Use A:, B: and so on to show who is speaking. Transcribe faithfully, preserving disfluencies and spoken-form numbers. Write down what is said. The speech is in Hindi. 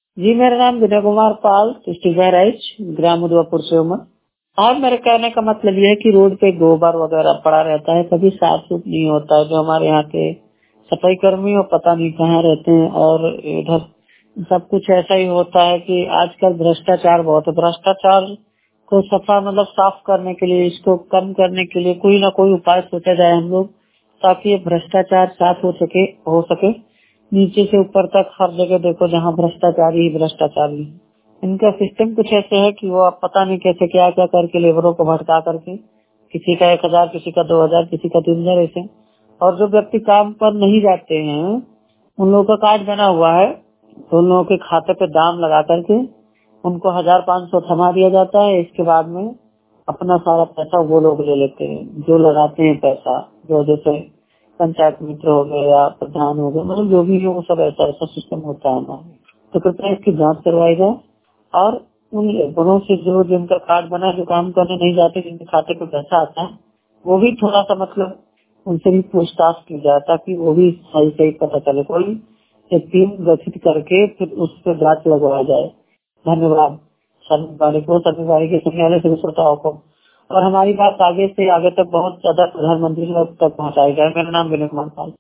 A: जी, मेरा नाम विनय कुमार पाल, डिस्ट्रिक्ट बहराइच, ग्राम उदयपुर से हूँ मैं। और मेरे कहने का मतलब ये है कि रोड पे गोबर वगैरह पड़ा रहता है, कभी साफ सुफ नहीं होता है। जो हमारे यहाँ के सफाई कर्मी वो पता नहीं कहाँ रहते हैं। और इधर सब कुछ ऐसा ही होता है कि आजकल भ्रष्टाचार बहुत है। भ्रष्टाचार को सफा मतलब साफ करने के लिए, इसको कम करने के लिए कोई ना कोई उपाय सोचा जाए हम लोग, ताकि ये भ्रष्टाचार साफ हो सके हो सके नीचे से ऊपर तक हर जगह देखो, जहाँ भ्रष्टाचारी ही भ्रष्टाचारी है। इनका सिस्टम कुछ ऐसे है कि वो आप पता नहीं कैसे क्या क्या करके लेबरों को भटका करके, किसी का एक हजार, किसी का दो हजार, किसी का तीन हजार ऐसे। और जो व्यक्ति काम पर नहीं जाते हैं उन लोगों का कार्ड बना हुआ है, तो उन लोगों के खाते पे दाम लगा करके उनको हजार पाँच सौ थमा दिया जाता है। इसके बाद में अपना सारा पैसा वो लोग ले लेते हैं, जो लगाते हैं पैसा, जो जैसे पंचायत मित्र हो गए या प्रधान हो गए, मतलब जो भी हो, वो सब ऐसा ऐसा सिस्टम होता है हमारा। तो कृपया इसकी जांच करवाई जाए। और उन लेबरों से जो जिनका कार्ड बना, जो काम करने नहीं जाते, जिनके खाते पे पैसा आता है, वो भी थोड़ा सा मतलब उनसे भी पूछताछ की जाए, ताकि वो भी सही सही पता चले। कोई एक टीम गठित करके फिर उस पर जांच लगवाया जाए। धन्यवाद सभी को, सभी के सुनने वाले सभी श्रोताओं को। और हमारी बात आगे से आगे तक बहुत ज्यादा प्रधानमंत्री तक पहुँचाई जाए। मेरा नाम विनय कुमार पाल।